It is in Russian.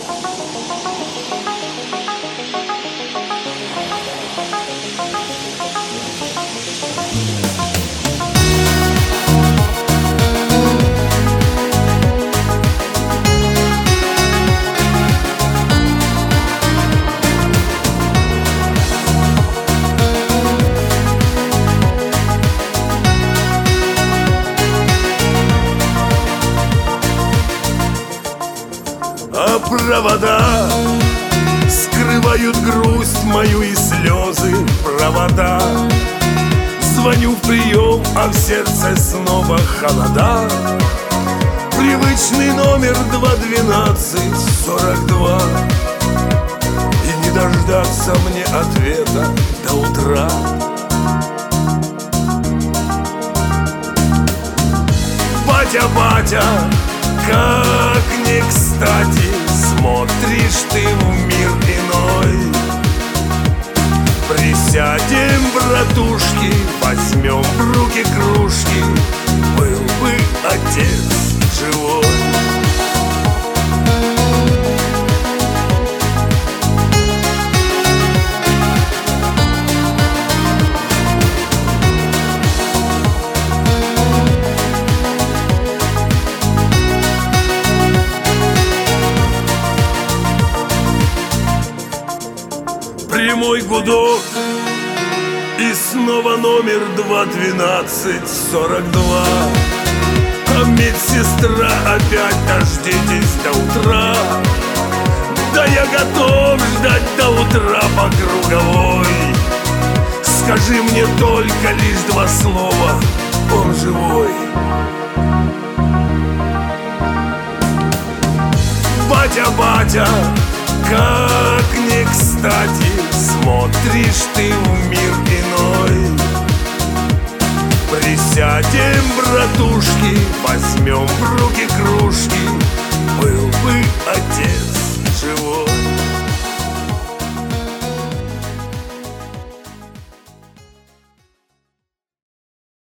А провода скрывают грусть мою и слезы. Провода. Звоню в прием, а в сердце снова холода. Привычный номер 212-42. И не дождаться мне ответа до утра. Батя, батя, как не кстати смотришь ты в мир иной. Присядем, братушки, возьмем в руки кружки. Был бы отец живой. Прямой гудок, и снова номер 212-42. А медсестра опять: дождитесь до утра. Да я готов ждать до утра по круговой. Скажи мне только лишь два слова: он живой. Батя, батя, как не кстати смотришь ты в мир иной. Присядем, братушки, возьмем в руки кружки. Был бы отец